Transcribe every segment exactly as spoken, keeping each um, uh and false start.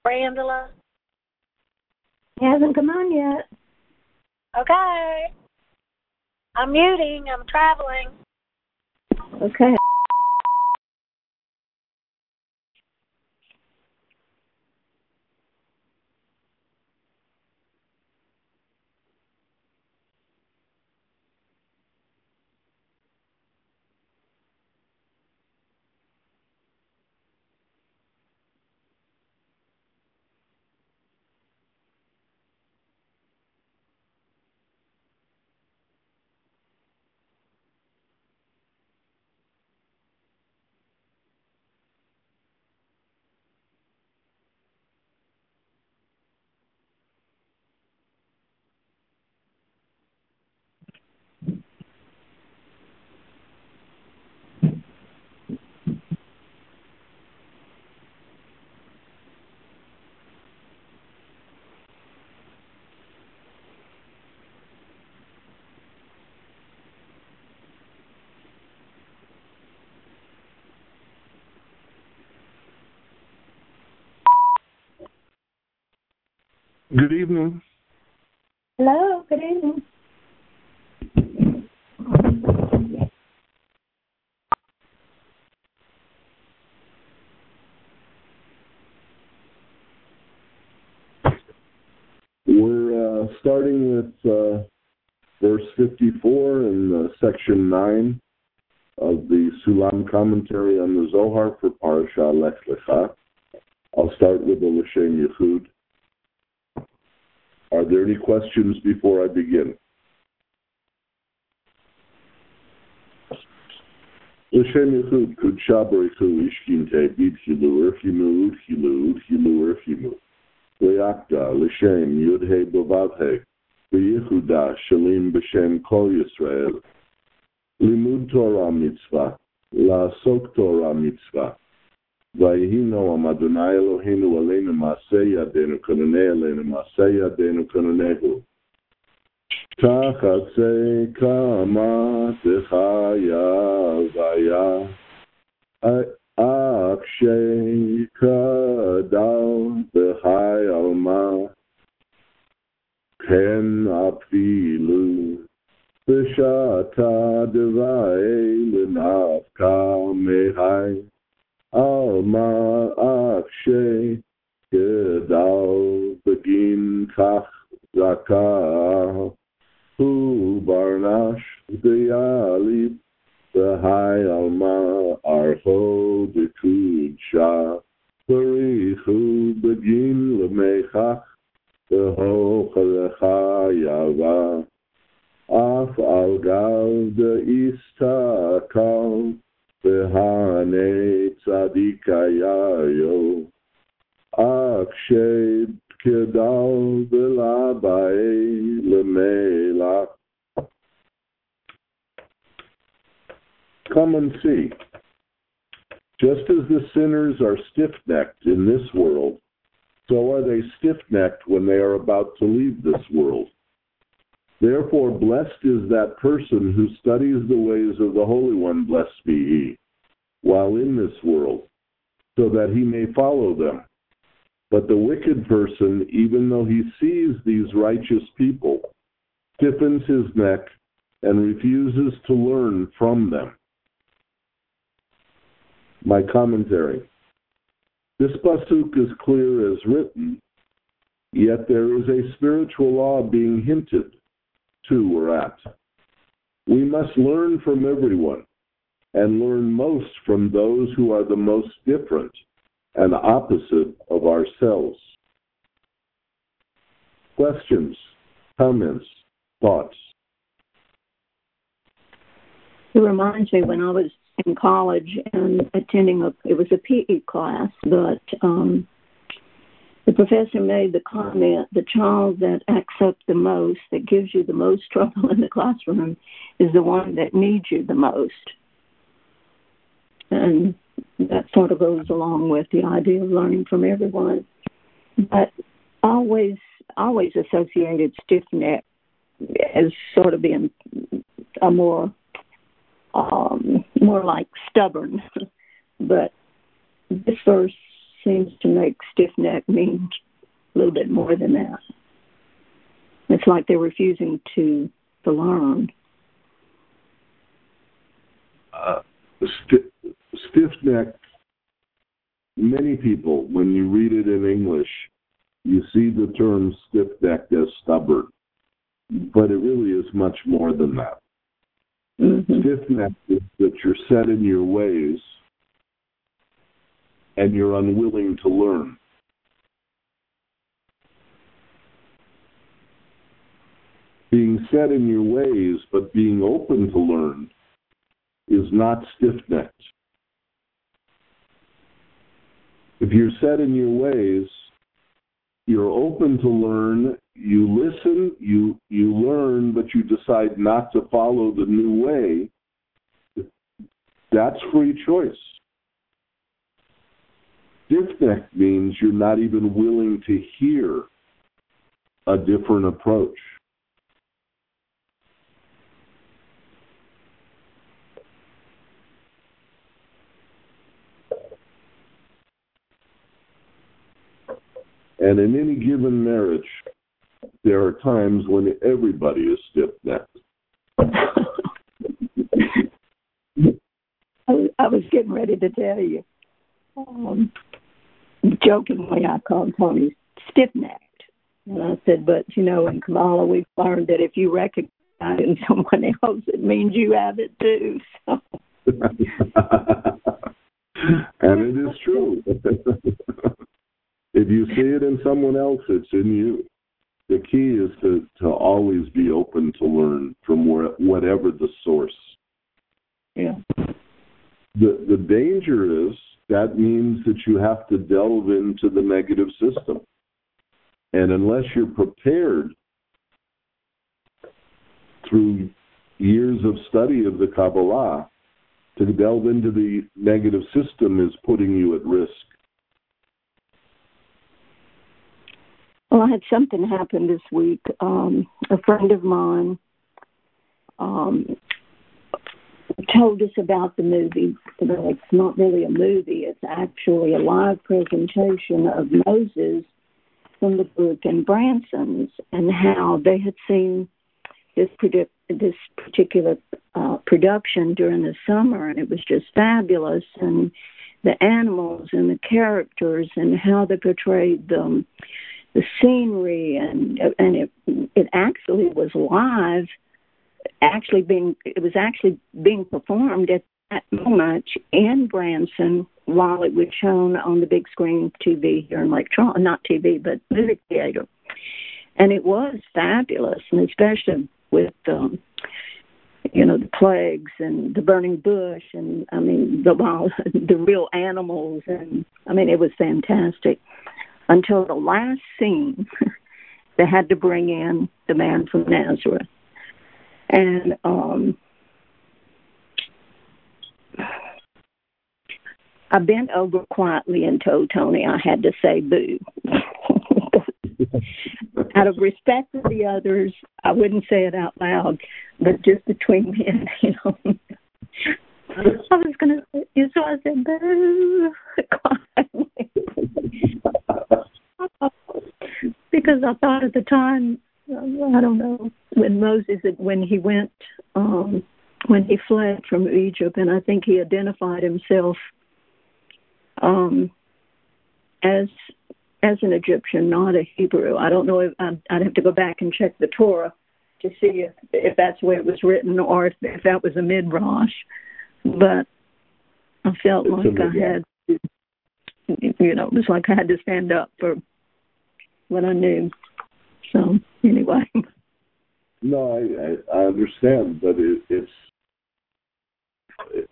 Brandula? He hasn't come on yet. Okay. I'm muting. I'm traveling. Okay. Good evening. Hello, good evening. We're uh, starting with uh, verse fifty-four in uh, section nine of the Sulam commentary on the Zohar for Parashah Lech Lecha. I'll start with the L'Shem Yichud. Are there any questions before I begin? L'Shem Yichud, Kudsha Barichu, Ishkinte, Bidchilu, Urchimu, Udchilu, Udchilu, Urchimu. Leakda, L'Shem, Yudhe Bavavhe, V'yichuda, Shalim B'Shem Kol Yisrael. Limud Torah Mitzvah, La'asok Torah Mitzvah. Vayhi Noam Adonai Eloheinu Aleinu Masei Yadenu Kononei Aleinu Masei Yadenu Kononehu. Tachat Kama Techaya Vaya Akshay Kadal B'Chai Alma Ken Afilu B'Shata Devai L'Nafka Mehai Alma Akshay Kedal Begin Kach Zakah Hu Barnash Deyalib Behai Alma Arho Bekudsha Barichu Begin Lemechach Beho Chalecha Yava Af Algav De Istakal Behane Tzadikayayo Akshay Kedal Belabae Lemela. Come and see. Just as the sinners are stiff-necked in this world, so are they stiff-necked when they are about to leave this world. Therefore, blessed is that person who studies the ways of the Holy One, blessed be he, while in this world, so that he may follow them. But the wicked person, even though he sees these righteous people, stiffens his neck and refuses to learn from them. My commentary. This pasuk is clear as written, yet there is a spiritual law being hinted to or at. We must learn from everyone, and learn most from those who are the most different and opposite of ourselves. Questions, comments, thoughts? It reminds me when I was in college and attending a, it was a P E class, but um, the professor made the comment, the child that acts up the most, that gives you the most trouble in the classroom, is the one that needs you the most. And that sort of goes along with the idea of learning from everyone. But always, always associated stiff neck as sort of being a more, um, more like stubborn. But this verse seems to make stiff-necked mean a little bit more than that. It's like they're refusing to, to learn. Uh, st- stiff-necked, many people, when you read it in English, you see the term stiff-necked as stubborn, but it really is much more than that. Mm-hmm. Stiff-necked is that you're set in your ways and you're unwilling to learn. Being set in your ways but being open to learn is not stiff-necked. If you're set in your ways, you're open to learn, you listen, you you learn, but you decide not to follow the new way, that's free choice. Stiff-necked means you're not even willing to hear a different approach. And in any given marriage, there are times when everybody is stiff-necked. I was getting ready to tell you. Um, jokingly, I called Tony stiff-necked. And I said, but, you know, in Kabbalah, we've learned that if you recognize it in someone else, it means you have it too. So. And it is true. If you see it in someone else, it's in you. The key is to, to always be open to learn from where, whatever the source. Yeah. The the danger is that means that you have to delve into the negative system. And unless you're prepared through years of study of the Kabbalah, to delve into the negative system is putting you at risk. Well, I had something happen this week. Um, a friend of mine um, told us about the movie. Well, it's not really a movie. It's actually a live presentation of Moses from the book and Branson's, and how they had seen this produ- this particular uh, production during the summer, and it was just fabulous. And the animals and the characters and how they portrayed them. The scenery, and and it it actually was live, actually being it was actually being performed at that moment in Branson while it was shown on the big screen T V here in Lake Charles, not T V but movie theater, and it was fabulous, and especially with um, you know the plagues and the burning bush, and I mean the wild, the real animals, and I mean it was fantastic. Until the last scene, they had to bring in the man from Nazareth. And um, I bent over quietly and told Tony I had to say boo. Out of respect for the others, I wouldn't say it out loud, but just between me and him. I was going to say, so I said boo quietly. Because I thought at the time, I don't know, when Moses, when he went, um, when he fled from Egypt, and I think he identified himself um, as as an Egyptian, not a Hebrew. I don't know if I'd, I'd have to go back and check the Torah to see if, if that's the way it was written or if, if that was a midrash. But I felt it's like I had, to, you know, it was like I had to stand up for what I knew. So anyway. No, I, I, I understand, but it, it's. It...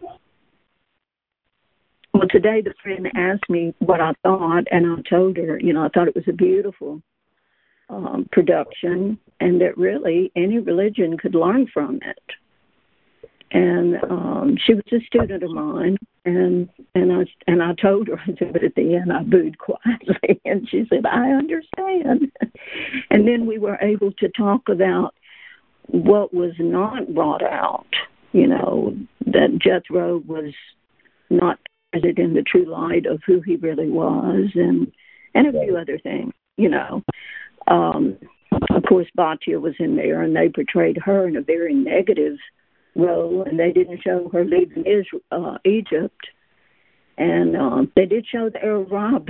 Well, today the friend asked me what I thought, and I told her, you know, I thought it was a beautiful um, production, and that really any religion could learn from it. And um, she was a student of mine, and and I and I told her, I said, but at the end I booed quietly, and she said, I understand. And then we were able to talk about what was not brought out, you know, that Jethro was not it in the true light of who he really was, and and a few other things, you know. Um, of course, Batya was in there, and they portrayed her in a very negative role, and they didn't show her leaving Israel, uh, Egypt. And um, they did show the Arab Rob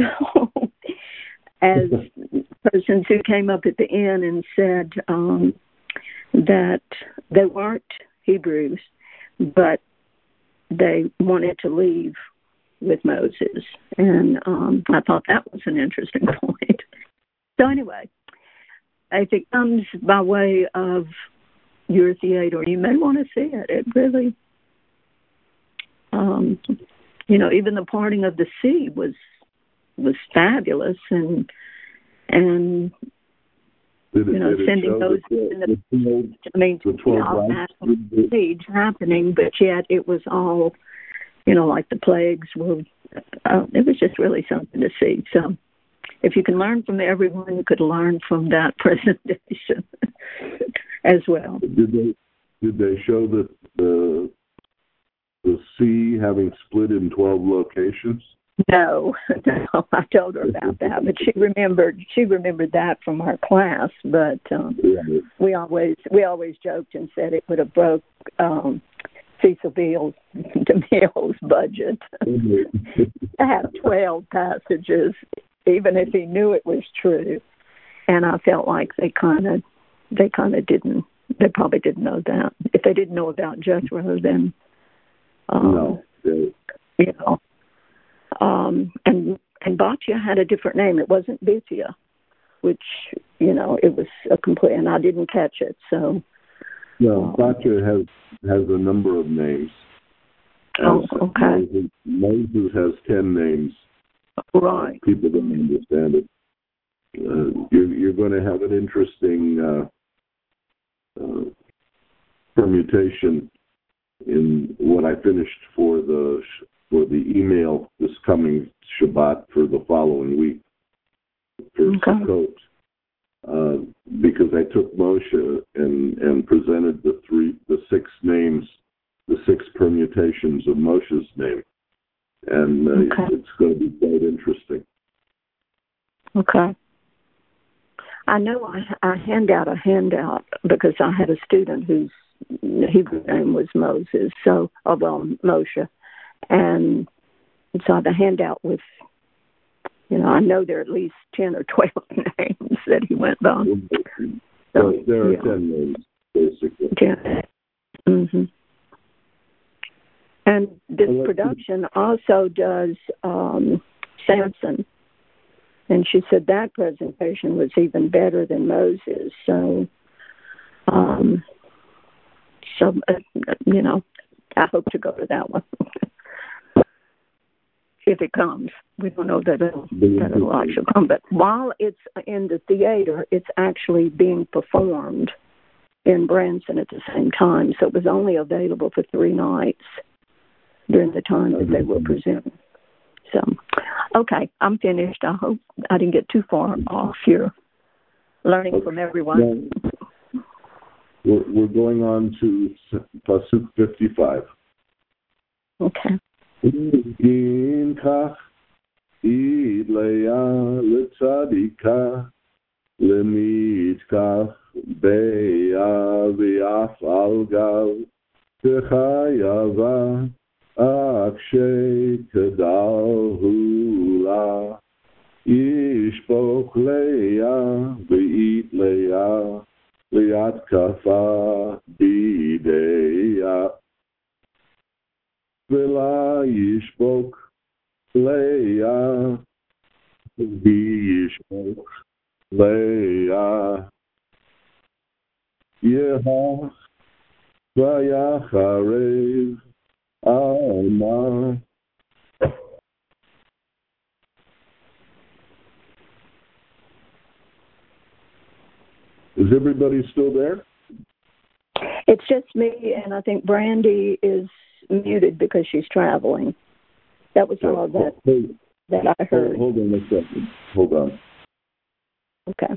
as persons who came up at the end and said um, that they weren't Hebrews, but they wanted to leave with Moses. And um, I thought that was an interesting point. So anyway, if it comes by way of your theater, you may want to see it. It really, um, you know, even the parting of the sea was was fabulous, and and Did it, you know, did it sending show those the, in the, the, twelve, I mean, the twelve you know, siege happening, but yet it was all, you know, like the plagues were. Uh, it was just really something to see. So, if you can learn from everyone, you could learn from that presentation as well. Did they did they show the the the sea having split in twelve locations? No, no, I told her about that, but she remembered she remembered that from our class. But um, yeah. we always we always joked and said it would have broke um, Cecil Beale's DeMille's budget to have twelve passages, even if he knew it was true. And I felt like they kind of they kind of didn't. They probably didn't know that. If they didn't know about Jethro, then um, no, they, you know. Um, and and Batya had a different name. It wasn't Bithia, which, you know, it was a complete, and I didn't catch it. So, no, um, Batya has has a number of names. Oh, okay. Moses, Moses has ten names. Right. Uh, people don't understand it. Uh, you're, you're going to have an interesting uh, uh, permutation in what I finished for the for the email this coming Shabbat for the following week for Okay. Sukkot, uh, because I took Moshe and and presented the three the six names, the six permutations of Moshe's name, and uh, Okay. it's going to be quite interesting. Okay. I know I, I hand out a handout because I had a student whose Hebrew name was Moses, so, oh, well, Moshe. And so I have a handout with, you know, I know there are at least ten or twelve names that he went by. So, So, there are yeah. ten names, basically. Yeah. Mm-hmm. And this Well, production also does um, Samson. And she said that presentation was even better than Moses. So, um, so uh, you know, I hope to go to that one if it comes. We don't know that it'll, that it'll actually come. But while it's in the theater, it's actually being performed in Branson at the same time. So it was only available for three nights during the time that they were presenting. So, okay, I'm finished. I hope I didn't get too far off here. Learning Okay. from everyone. Now, we're, we're going on to Pasuk fifty-five. Okay. In kach idleya letzadika lemitkach beya v'yaf al gal techayava akshay kedal hula yishpok leya v'it leya liat kafa bideya Vela yishbok leya, yishbok leya, yeha vayacharev alma. Is everybody still there? It's just me, and I think Brandy is muted because she's traveling. That was all of that Hold, that I heard. hold, hold on a second. Hold on. Okay.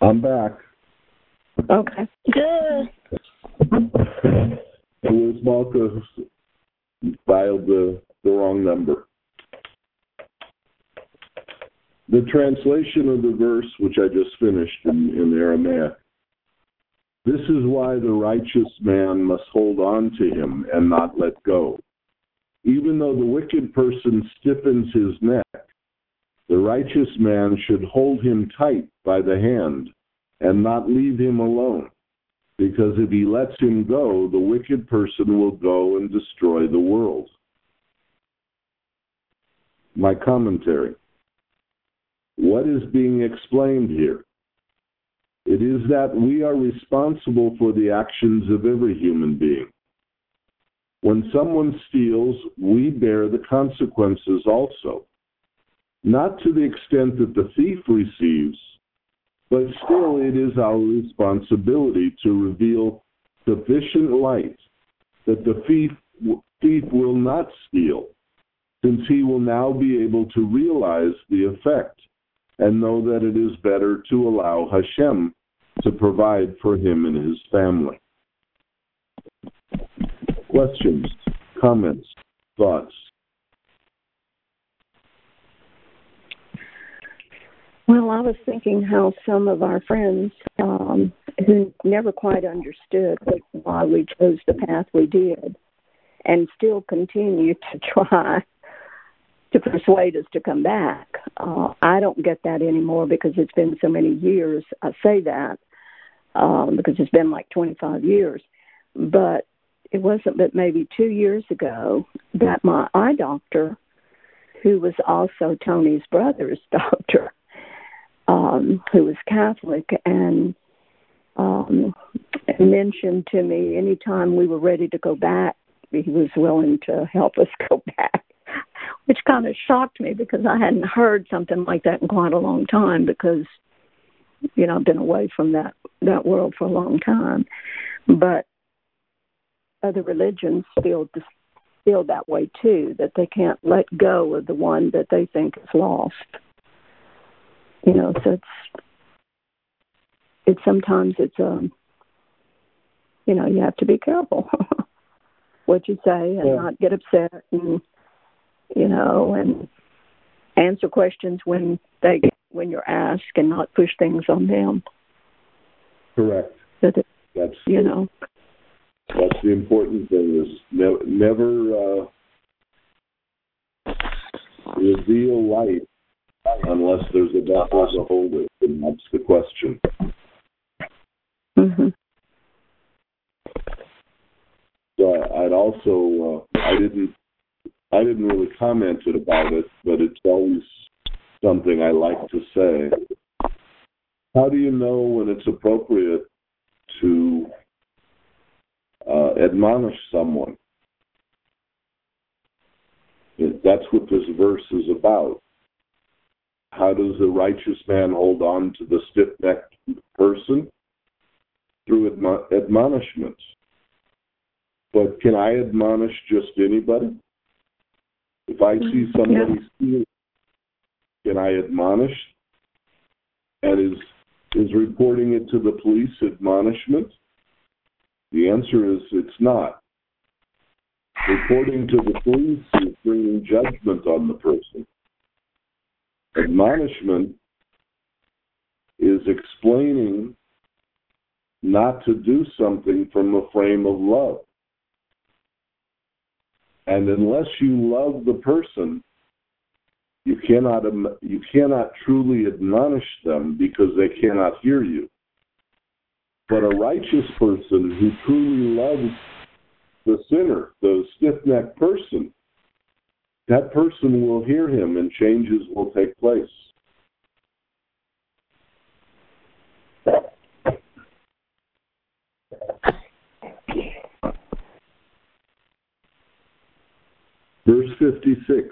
I'm back. Okay. Good. Liz Malka dialed the, the wrong number. The translation of the verse, which I just finished in, in Aramaic, this is why the righteous man must hold on to him and not let go. Even though the wicked person stiffens his neck, the righteous man should hold him tight by the hand and not leave him alone, because if he lets him go, the wicked person will go and destroy the world. My commentary. What is being explained here? It is that we are responsible for the actions of every human being. When someone steals, we bear the consequences also. Not to the extent that the thief receives, but still it is our responsibility to reveal sufficient light that the thief, thief will not steal, since he will now be able to realize the effect and know that it is better to allow Hashem to provide for him and his family. Questions, comments, thoughts? Well, I was thinking how some of our friends um, who never quite understood why we chose the path we did and still continue to try to persuade us to come back. Uh, I don't get that anymore because it's been so many years. I say that um, because it's been like twenty-five years. But it wasn't but maybe two years ago that my eye doctor, who was also Tony's brother's doctor, um, who was Catholic, and um, mentioned to me anytime we were ready to go back, he was willing to help us go back. Which kind of shocked me because I hadn't heard something like that in quite a long time because, you know, I've been away from that, that world for a long time. But other religions feel, feel that way too, that they can't let go of the one that they think is lost. You know, so it's, it's sometimes it's, um, you know, you have to be careful what you say and yeah. not get upset and, you know, and answer questions when they when you're asked, and not push things on them. Correct. So that, that's you know. That's the important thing is ne- never uh, reveal light unless there's a vessel to hold it, and that's the question. Mm-hmm. So I'd also uh, I didn't. I didn't really comment about it, but it's always something I like to say. How do you know when it's appropriate to uh, admonish someone? That's what this verse is about. How does the righteous man hold on to the stiff-necked person? Through admo- admonishments. But can I admonish just anybody? If I see somebody steal, can I admonish? And is is reporting it to the police admonishment? The answer is it's not. Reporting to the police is bringing judgment on the person. Admonishment is explaining not to do something from a frame of love. And unless you love the person, you cannot you cannot truly admonish them because they cannot hear you. But a righteous person who truly loves the sinner, the stiff-necked person, that person will hear him and changes will take place. Verse fifty-six.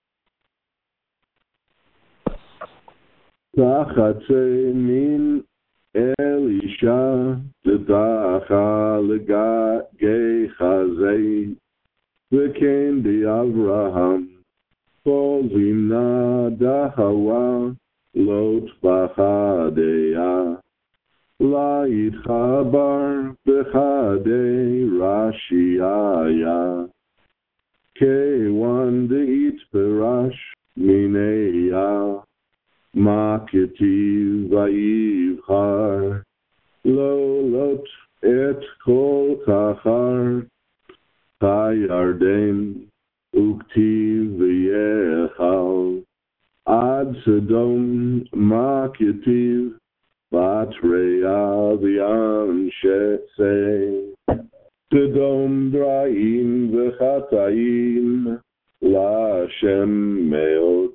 Tachatze min Elisha tetacha legechazei v'ken di Avraham kozimna dahawa lot bachadea להתחבר בחדי רשייה, כיוון דהתפרש מיניה, מה כתיב ויבחר, לא לוט את כל כחר, הירדן וכתיב ויחל, עד סדום מה כתיב, בתריה ויאנשי, סדום דרעים וחטאים, להשם מאוד.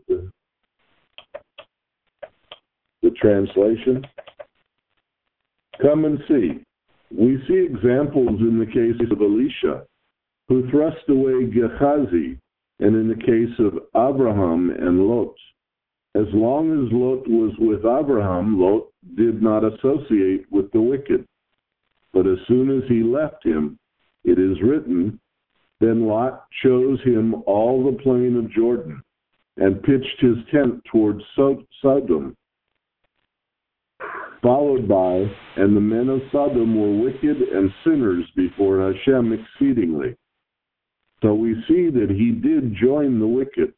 The translation: Come and see. We see examples in the case of Elisha, who thrust away Gehazi, and in the case of Abraham and Lot. As long as Lot was with Abraham, Lot did not associate with the wicked. But as soon as he left him, it is written, then Lot chose him all the plain of Jordan, and pitched his tent towards Sodom, followed by, and the men of Sodom were wicked and sinners before Hashem exceedingly. So we see that he did join the wicked.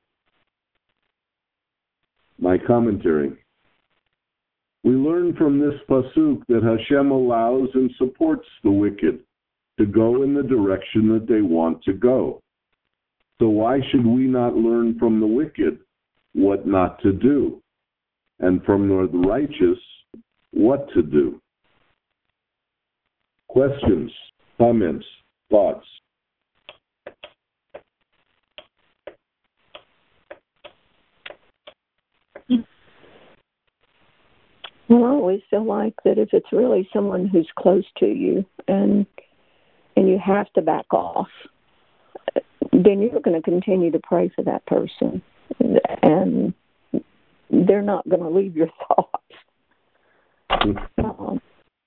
My commentary. We learn from this pasuk that Hashem allows and supports the wicked to go in the direction that they want to go. So why should we not learn from the wicked what not to do, and from the righteous what to do? Questions, comments, thoughts? Well, I always feel like that if it's really someone who's close to you and and you have to back off, then you're going to continue to pray for that person, and they're not going to leave your thoughts. Um,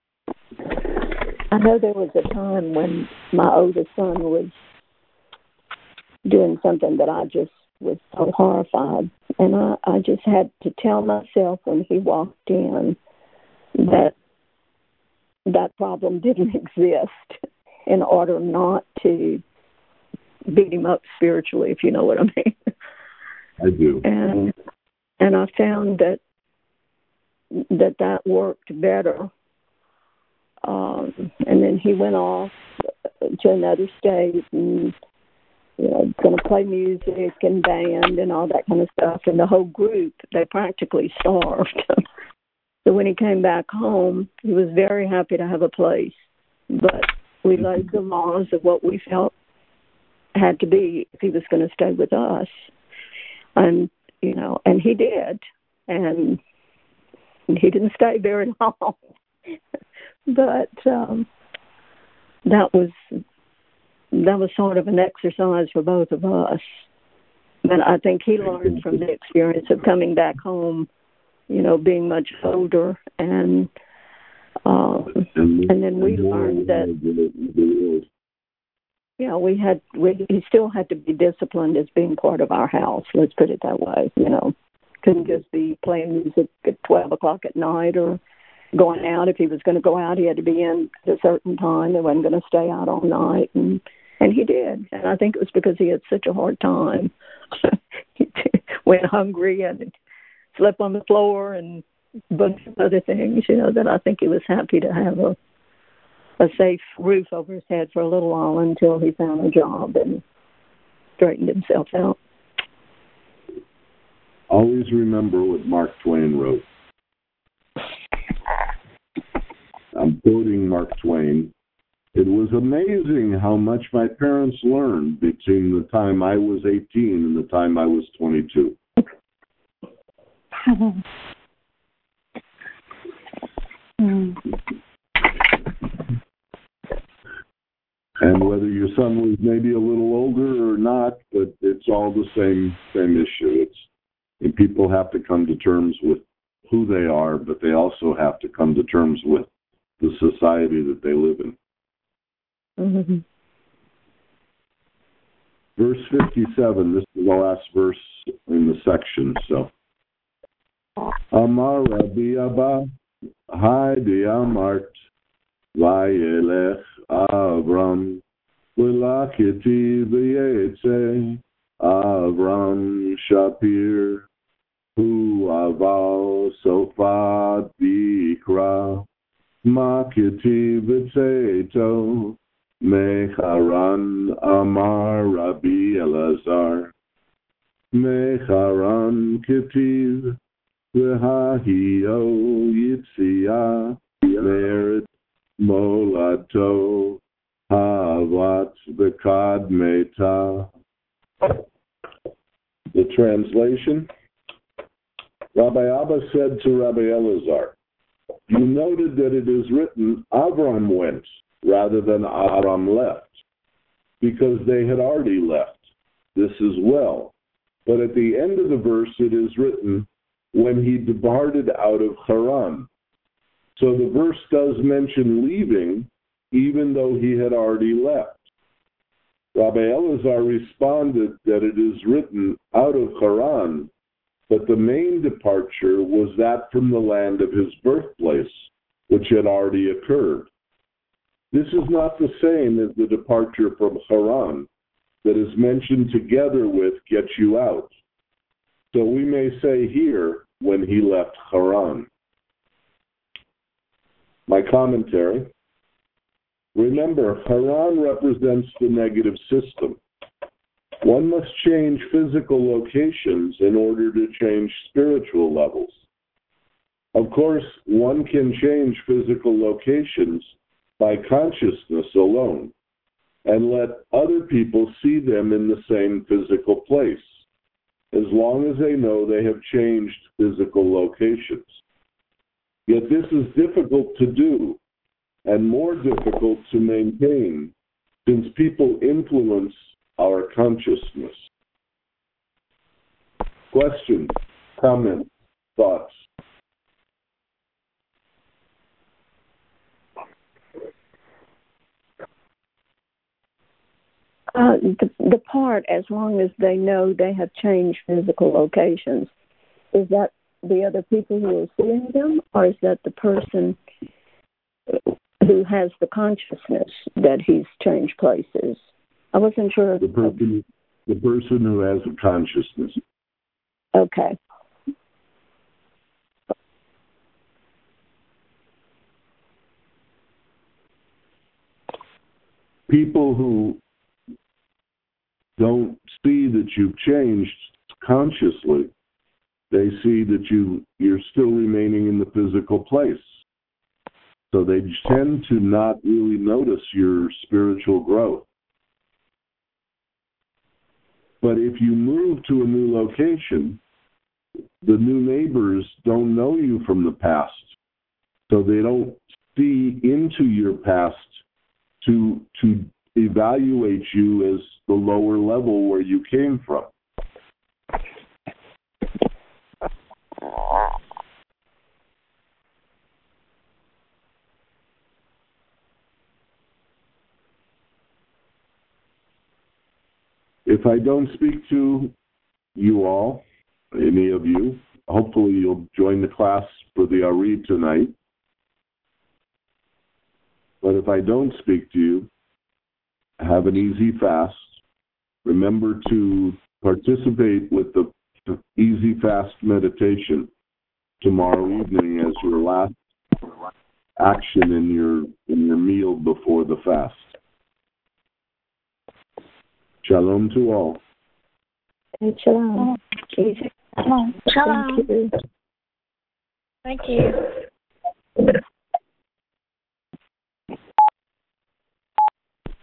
I know there was a time when my oldest son was doing something that I just was so horrified. And I, I just had to tell myself when he walked in that that problem didn't exist in order not to beat him up spiritually, if you know what I mean. I do. And and I found that that, that worked better. Um, and then he went off to another state and you know, going to play music and band and all that kind of stuff. And the whole group, they practically starved. So when he came back home, he was very happy to have a place. But we laid the laws of what we felt had to be if he was going to stay with us. And, you know, and he did. And he didn't stay very long. But um, that was... that was sort of an exercise for both of us. But I think he learned from the experience of coming back home, you know, being much older. And um, and then we learned that, you know, we had, we, he still had to be disciplined as being part of our house. Let's put it that way, you know. Couldn't just be playing music at twelve o'clock at night or going out. If he was going to go out, he had to be in at a certain time. He wasn't going to stay out all night. And And he did. And I think it was because he had such a hard time. He went hungry and slept on the floor and a bunch of other things, you know, that I think he was happy to have a a safe roof over his head for a little while until he found a job and straightened himself out. Always remember what Mark Twain wrote. I'm quoting Mark Twain. It was amazing how much my parents learned between the time I was eighteen and the time I was twenty-two. And whether your son was maybe a little older or not, but it's all the same same issue. It's and people have to come to terms with who they are, but they also have to come to terms with the society that they live in. Mm-hmm. Verse fifty-seven, this is the last verse in the section. So, Amar Rabbi Abba, Heidi Amart, Vayelech Avram, Vilakiti Vayetze, Avram Shapir, Hu Aval Sofat Bikra, Makiti Vitzeto, Mecharan Amar Rabbi Elazar, Mecharan Ketiv, V'hahio Yitzia, Merit Molato, Havat Bekad Meta. The translation: Rabbi Abba said to Rabbi Elazar, you noted that it is written Avram went rather than Aram left, because they had already left. This is well. But at the end of the verse it is written, when he departed out of Haran. So the verse does mention leaving, even though he had already left. Rabbi Elazar responded that it is written out of Haran, but the main departure was that from the land of his birthplace, which had already occurred. This is not the same as the departure from Haran that is mentioned together with get you out. So we may say here, when he left Haran. My commentary. Remember, Haran represents the negative system. One must change physical locations in order to change spiritual levels. Of course, one can change physical locations by consciousness alone and let other people see them in the same physical place, as long as they know they have changed physical locations. Yet this is difficult to do and more difficult to maintain, since people influence our consciousness. Questions, comments, thoughts? Uh, the, the part, as long as they know they have changed physical locations, is that the other people who are seeing them, or is that the person who has the consciousness that he's changed places? I wasn't sure. The person, the person who has a consciousness. Okay. People who don't see that you've changed consciously, they see that you, you're still remaining in the physical place. So they tend to not really notice your spiritual growth. But if you move to a new location, the new neighbors don't know you from the past. So they don't see into your past to to evaluate you as the lower level where you came from. If I don't speak to you all, any of you, hopefully you'll join the class for the Ari tonight. But if I don't speak to you, have an easy fast. Remember to participate with the easy fast meditation tomorrow evening as your last action in your in your meal before the fast. Shalom to all. Shalom. Shalom. Shalom. Thank you. Thank you.